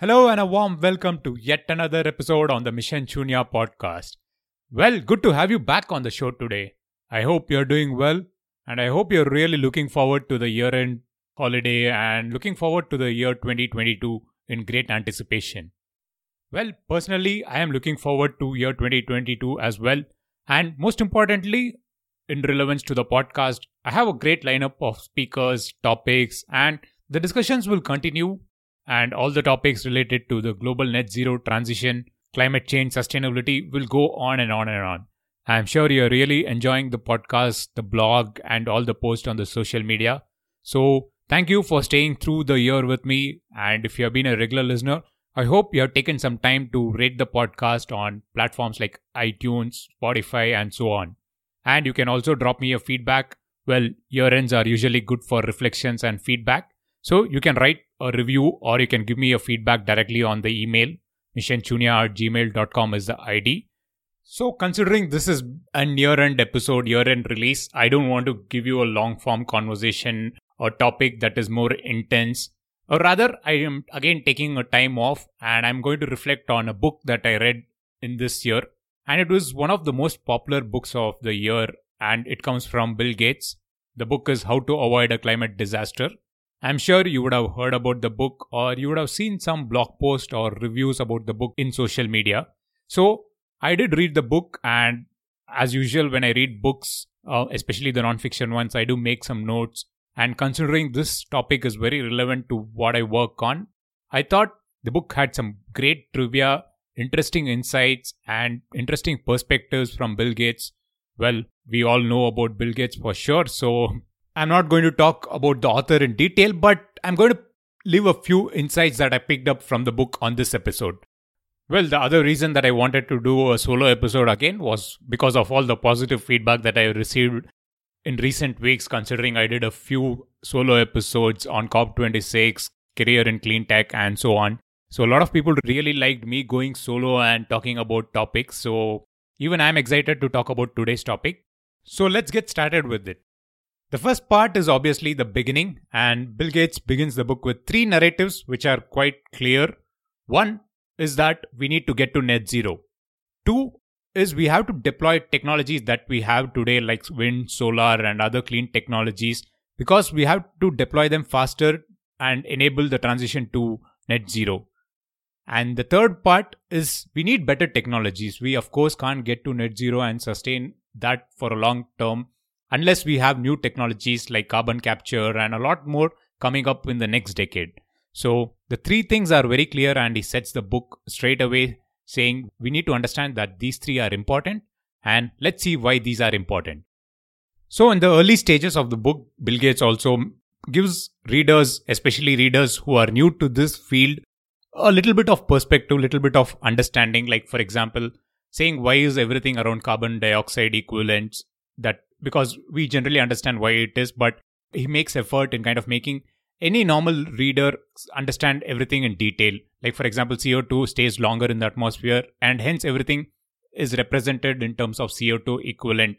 Hello and a warm welcome to yet another episode on the Mission Chunya podcast. Well, good to have you back on the show today. I hope you're doing well and I hope you're really looking forward to the year-end holiday and looking forward to the year 2022 in great anticipation. Well, personally, I am looking forward to year 2022 as well, and most importantly, in relevance to the podcast, I have a great lineup of speakers, topics, and the discussions will continue, and all the topics related to the global net zero transition, climate change, sustainability will go on and on and on. I'm sure you're really enjoying the podcast, the blog, and all the posts on the social media. So thank you for staying through the year with me, and if you have been a regular listener, I hope you have taken some time to rate the podcast on platforms like iTunes, Spotify, and so on. And you can also drop me a feedback. Well, year ends are usually good for reflections and feedback. So you can write a review or you can give me a feedback directly on the email. missionchunya@gmail.com is the ID. So considering this is a year-end episode, year-end release, I don't want to give you a long-form conversation or topic that is more intense. Or rather, I am again taking a time off and I'm going to reflect on a book that I read in this year. And it was one of the most popular books of the year and it comes from Bill Gates. The book is How to Avoid a Climate Disaster. I'm sure you would have heard about the book or you would have seen some blog post or reviews about the book in social media. So I did read the book, and as usual when I read books, especially the non-fiction ones, I do make some notes. And considering this topic is very relevant to what I work on, I thought the book had some great trivia, interesting insights, and interesting perspectives from Bill Gates. Well, we all know about Bill Gates for sure, so I'm not going to talk about the author in detail, but I'm going to leave a few insights that I picked up from the book on this episode. Well, the other reason that I wanted to do a solo episode again was because of all the positive feedback that I received in recent weeks, considering I did a few solo episodes on COP26, career in clean tech, and so on. So a lot of people really liked me going solo and talking about topics. So even I'm excited to talk about today's topic. So let's get started with it. The first part is obviously the beginning, and Bill Gates begins the book with three narratives which are quite clear. One is that we need to get to net zero. Two is we have to deploy technologies that we have today like wind, solar and other clean technologies because we have to deploy them faster and enable the transition to net zero. And the third part is we need better technologies. We of course can't get to net zero and sustain that for a long term unless we have new technologies like carbon capture and a lot more coming up in the next decade. So the three things are very clear, and he sets the book straight away saying we need to understand that these three are important and let's see why these are important. So in the early stages of the book, Bill Gates also gives readers, especially readers who are new to this field, a little bit of perspective, little bit of understanding. Like for example, saying why is everything around carbon dioxide equivalents, that because we generally understand why it is, but he makes effort in kind of making any normal reader understand everything in detail. Like for example, CO2 stays longer in the atmosphere and hence everything is represented in terms of CO2 equivalent.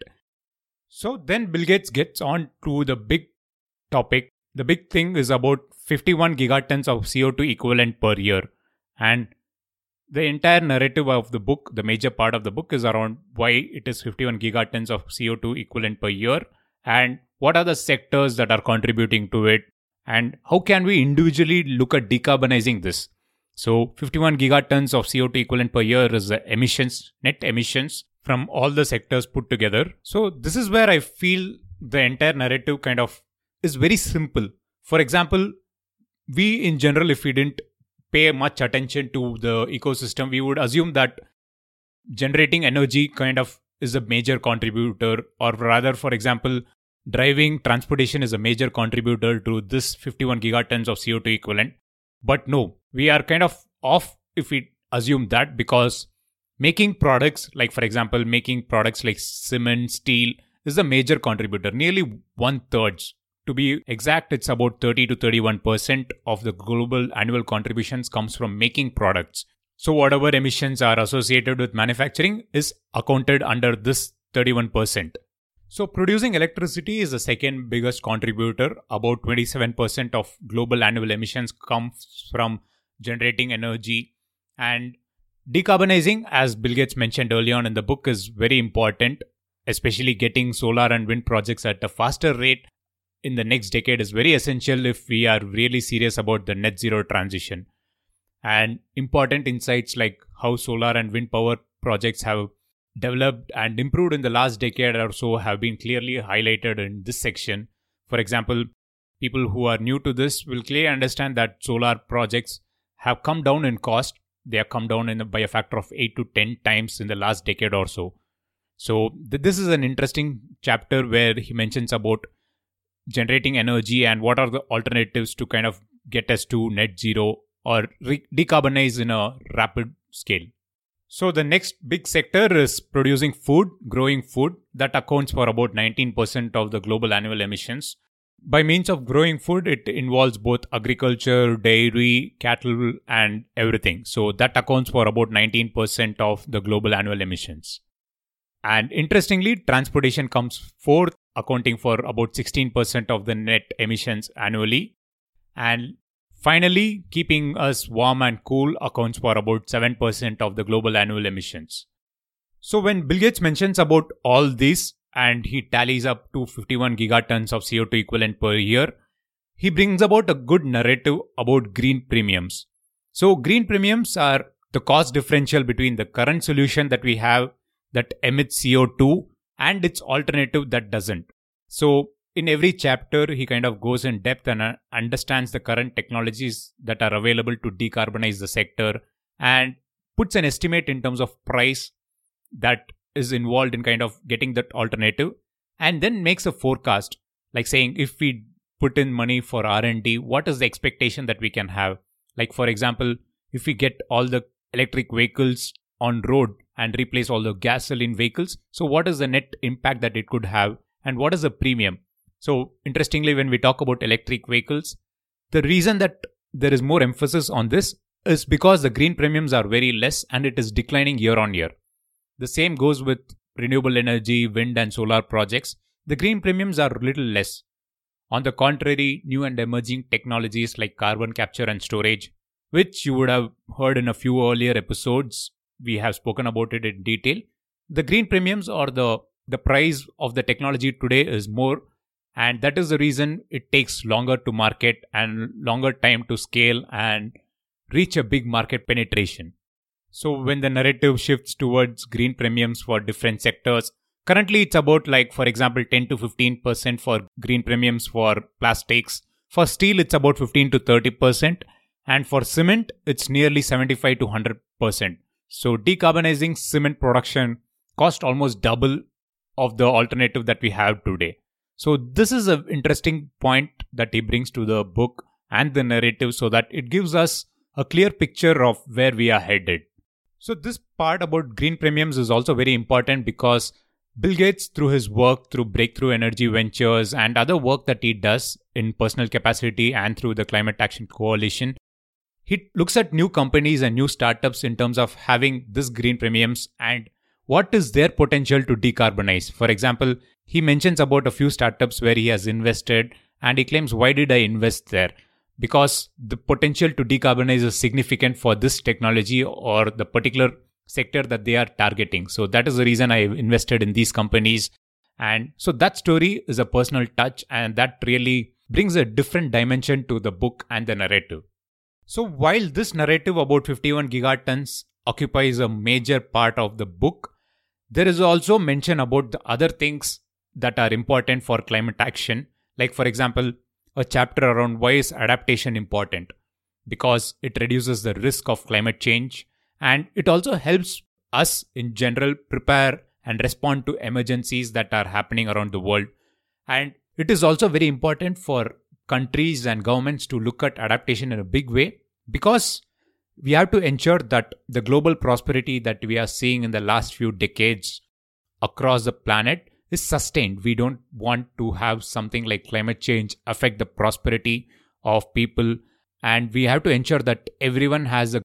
So then Bill Gates gets on to the big topic. The big thing is about 51 gigatons of CO2 equivalent per year. And the entire narrative of the book, the major part of the book is around why it is 51 gigatons of CO2 equivalent per year and what are the sectors that are contributing to it. And how can we individually look at decarbonizing this? So 51 gigatons of CO2 equivalent per year is the emissions, net emissions from all the sectors put together. So this is where I feel the entire narrative kind of is very simple. For example, we in general, if we didn't pay much attention to the ecosystem, we would assume that generating energy kind of is a major contributor, or rather, for example, driving transportation is a major contributor to this 51 gigatons of CO2 equivalent. But no, we are kind of off if we assume that, because making products, like for example, making products like cement, steel is a major contributor, nearly 1/3. To be exact, it's about 30 to 31% of the global annual contributions comes from making products. So whatever emissions are associated with manufacturing is accounted under this 31%. So producing electricity is the second biggest contributor. About 27% of global annual emissions comes from generating energy. And decarbonizing, as Bill Gates mentioned early on in the book, is very important, especially getting solar and wind projects at a faster rate in the next decade is very essential if we are really serious about the net zero transition. And important insights like how solar and wind power projects have developed and improved in the last decade or so have been clearly highlighted in this section. For example, people who are new to this will clearly understand that solar projects have come down in cost. They have come down by a factor of 8 to 10 times in the last decade or so. So this is an interesting chapter where he mentions about generating energy and what are the alternatives to kind of get us to net zero or decarbonize in a rapid scale. So the next big sector is producing food, growing food. That accounts for about 19% of the global annual emissions. By means of growing food, it involves both agriculture, dairy, cattle, and everything. So that accounts for about 19% of the global annual emissions. And interestingly, transportation comes fourth, accounting for about 16% of the net emissions annually. And finally, keeping us warm and cool accounts for about 7% of the global annual emissions. So when Bill Gates mentions about all this and he tallies up to 51 gigatons of CO2 equivalent per year, he brings about a good narrative about green premiums. So green premiums are the cost differential between the current solution that we have that emits CO2 and its alternative that doesn't. So in every chapter, he kind of goes in depth and understands the current technologies that are available to decarbonize the sector and puts an estimate in terms of price that is involved in kind of getting that alternative, and then makes a forecast, like saying if we put in money for R&D, what is the expectation that we can have? Like for example, if we get all the electric vehicles on road and replace all the gasoline vehicles, so what is the net impact that it could have and what is the premium? So interestingly, when we talk about electric vehicles, the reason that there is more emphasis on this is because the green premiums are very less and it is declining year on year. The same goes with renewable energy, wind and solar projects. The green premiums are little less. On the contrary, new and emerging technologies like carbon capture and storage, which you would have heard in a few earlier episodes, we have spoken about it in detail. The green premiums or the price of the technology today is more, and that is the reason it takes longer to market and longer time to scale and reach a big market penetration. So when the narrative shifts towards green premiums for different sectors, currently it's about for example, 10 to 15% for green premiums for plastics. For steel, it's about 15 to 30%. And for cement, it's nearly 75 to 100%. So decarbonizing cement production cost almost double of the alternative that we have today. So this is an interesting point that he brings to the book and the narrative so that it gives us a clear picture of where we are headed. So this part about green premiums is also very important because Bill Gates, through his work, through Breakthrough Energy Ventures and other work that he does in personal capacity and through the Climate Action Coalition, he looks at new companies and new startups in terms of having this green premiums and what is their potential to decarbonize. For example, he mentions about a few startups where he has invested and he claims, why did I invest there? Because the potential to decarbonize is significant for this technology or the particular sector that they are targeting. So that is the reason I invested in these companies. And so that story is a personal touch and that really brings a different dimension to the book and the narrative. So while this narrative about 51 gigatons occupies a major part of the book, there is also mention about the other things that are important for climate action. Like for example, a chapter around why is adaptation important? Because it reduces the risk of climate change and it also helps us in general prepare and respond to emergencies that are happening around the world. And it is also very important for countries and governments to look at adaptation in a big way because we have to ensure that the global prosperity that we are seeing in the last few decades across the planet is sustained. We don't want to have something like climate change affect the prosperity of people, and we have to ensure that everyone has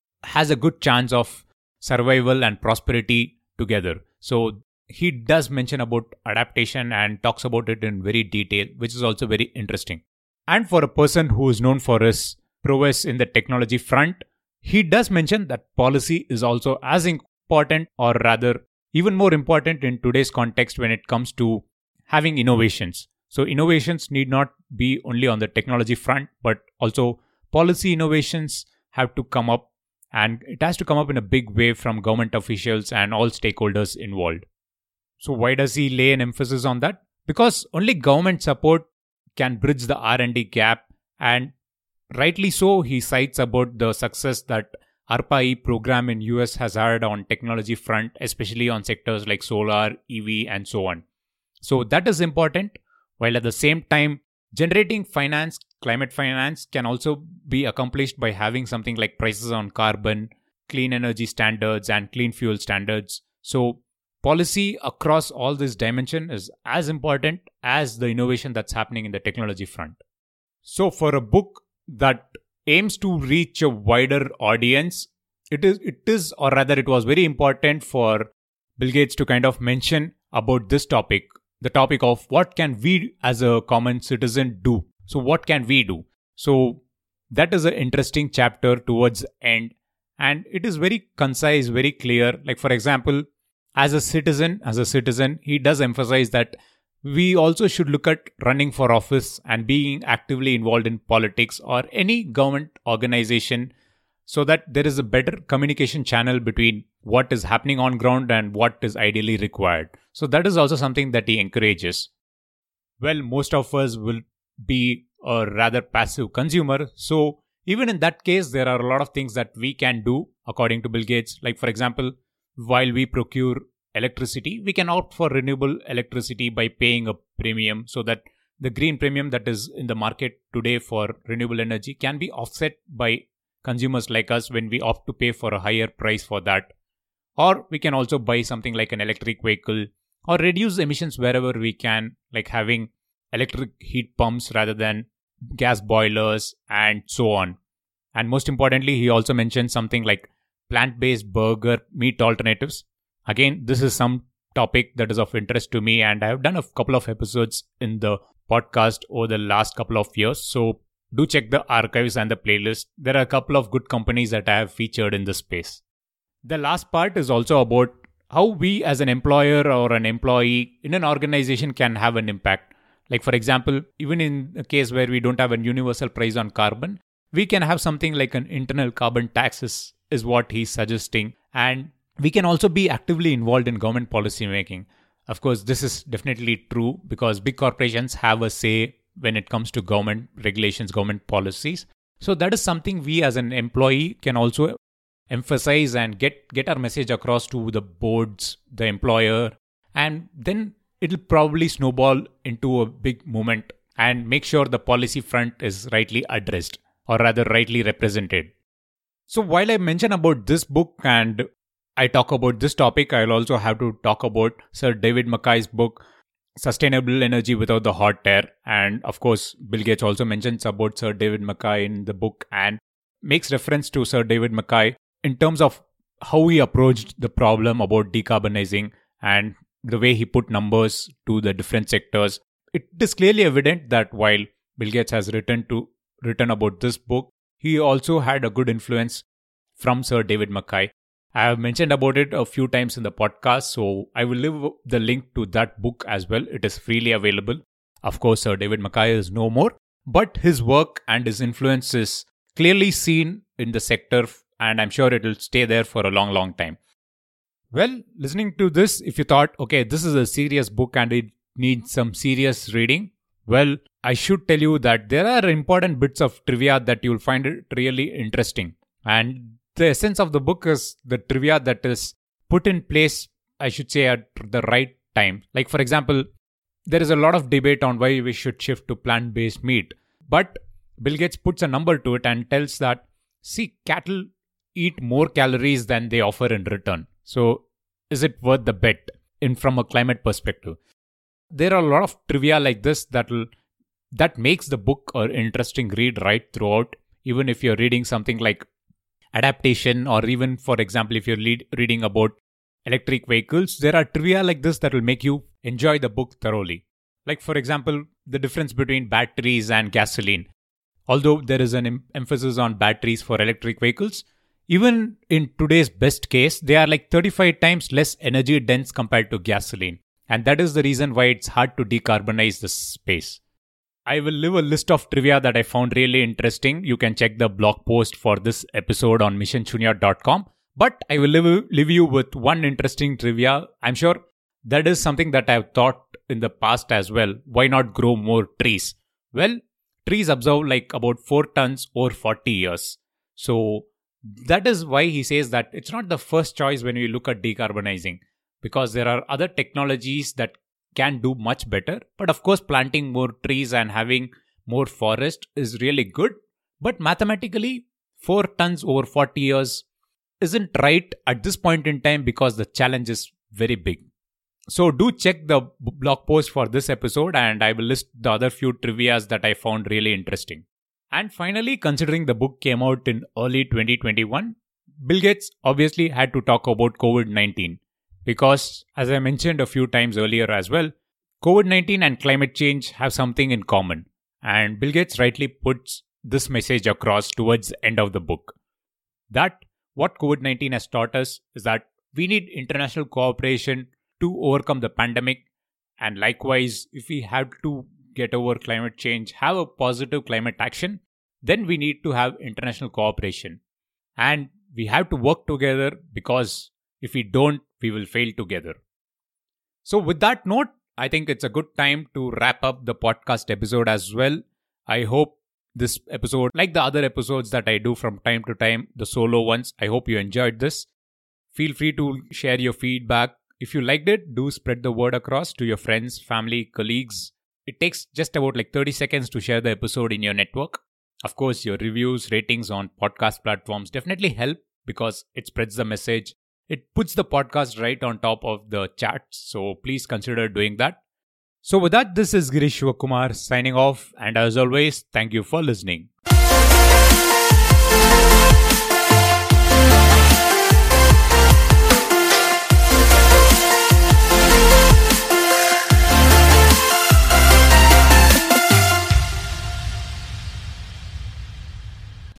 a good chance of survival and prosperity together. So he does mention about adaptation and talks about it in very detail, which is also very interesting. And for a person who is known for his prowess in the technology front, he does mention that policy is also as important, or rather even more important in today's context when it comes to having innovations. So innovations need not be only on the technology front, but also policy innovations have to come up, and it has to come up in a big way from government officials and all stakeholders involved. So why does he lay an emphasis on that? Because only government support can bridge the R&D gap, and rightly so, he cites about the success that ARPA-E program in US has had on technology front, especially on sectors like solar, EV and so on. So that is important, while at the same time, generating finance, climate finance can also be accomplished by having something like prices on carbon, clean energy standards and clean fuel standards. So policy across all this dimension is as important as the innovation that's happening in the technology front. So for a book that aims to reach a wider audience, it was very important for Bill Gates to kind of mention about this topic, the topic of what can we as a common citizen do. So what can we do? So that is an interesting chapter towards the end, and it is very concise, very clear. Like for example, as a citizen, he does emphasize that we also should look at running for office and being actively involved in politics or any government organization, so that there is a better communication channel between what is happening on ground and what is ideally required. So that is also something that he encourages. Well, most of us will be a rather passive consumer. So even in that case, there are a lot of things that we can do according to Bill Gates. Like for example, while we procure electricity, we can opt for renewable electricity by paying a premium, so that the green premium that is in the market today for renewable energy can be offset by consumers like us when we opt to pay for a higher price for that. Or we can also buy something like an electric vehicle, or reduce emissions wherever we can, like having electric heat pumps rather than gas boilers and so on. And most importantly, he also mentioned something like plant-based burger meat alternatives. Again, this is some topic that is of interest to me, and I have done a couple of episodes in the podcast over the last couple of years. So do check the archives and the playlist. There are a couple of good companies that I have featured in this space. The last part is also about how we as an employer or an employee in an organization can have an impact. Like for example, even in a case where we don't have a universal price on carbon, we can have something like an internal carbon taxes is what he's suggesting. And we can also be actively involved in government policy making. Of course, this is definitely true because big corporations have a say when it comes to government regulations, government policies. So that is something we as an employee can also emphasize and get our message across to the boards, the employer, and then it'll probably snowball into a big movement and make sure the policy front is rightly addressed, or rather rightly represented. So while I mention about this book and I talk about this topic, I'll also have to talk about Sir David Mackay's book, Sustainable Energy Without the Hot Air. And of course, Bill Gates also mentions about Sir David Mackay in the book and makes reference to Sir David Mackay in terms of how he approached the problem about decarbonizing and the way he put numbers to the different sectors. It is clearly evident that while Bill Gates has written about this book, he also had a good influence from Sir David Mackay. I have mentioned about it a few times in the podcast, so I will leave the link to that book as well. It is freely available. Of course, Sir David Mackay is no more, but his work and his influence is clearly seen in the sector, and I'm sure it will stay there for a long, long time. Well, listening to this, if you thought, okay, this is a serious book and it needs some serious reading, well, I should tell you that there are important bits of trivia that you'll find it really interesting. And the essence of the book is the trivia that is put in place, I should say, at the right time. Like, for example, there is a lot of debate on why we should shift to plant-based meat. But Bill Gates puts a number to it and tells that, see, cattle eat more calories than they offer in return. So, is it worth the bet from a climate perspective? There are a lot of trivia like this that makes the book an interesting read right throughout. Even if you're reading something like adaptation, or even, for example, if you're reading about electric vehicles, there are trivia like this that will make you enjoy the book thoroughly. Like, for example, the difference between batteries and gasoline. although there is an emphasis on batteries for electric vehicles, even in today's best case, they are like 35 times less energy dense compared to gasoline. And that is the reason why it's hard to decarbonize this space. I will leave a list of trivia that I found really interesting. You can check the blog post for this episode on missionshunya.com. But I will leave you with one interesting trivia. I'm sure that is something that I've thought in the past as well. Why not grow more trees? Well, trees absorb like about 4 tons over 40 years. So that is why he says that it's not the first choice when we look at decarbonizing, because there are other technologies that can do much better. But of course, planting more trees and having more forest is really good. But mathematically, 4 tons over 40 years isn't right at this point in time because the challenge is very big. So do check the blog post for this episode, and I will list the other few trivias that I found really interesting. And finally, considering the book came out in early 2021, Bill Gates obviously had to talk about COVID-19. Because, as I mentioned a few times earlier as well, COVID-19 and climate change have something in common. And Bill Gates rightly puts this message across towards the end of the book. That what COVID-19 has taught us is that we need international cooperation to overcome the pandemic. And likewise, if we have to get over climate change, have a positive climate action, then we need to have international cooperation. And we have to work together, because if we don't, we will fail together. So with that note, I think it's a good time to wrap up the podcast episode as well. I hope this episode, like the other episodes that I do from time to time, the solo ones, I hope you enjoyed this. Feel free to share your feedback. If you liked it, do spread the word across to your friends, family, colleagues. It takes just about like 30 seconds to share the episode in your network. Of course, your reviews, ratings on podcast platforms definitely help because it spreads the message. It puts the podcast right on top of the charts, so please consider doing that. So with that, this is Girish Shivakumar signing off, and as always, thank you for listening.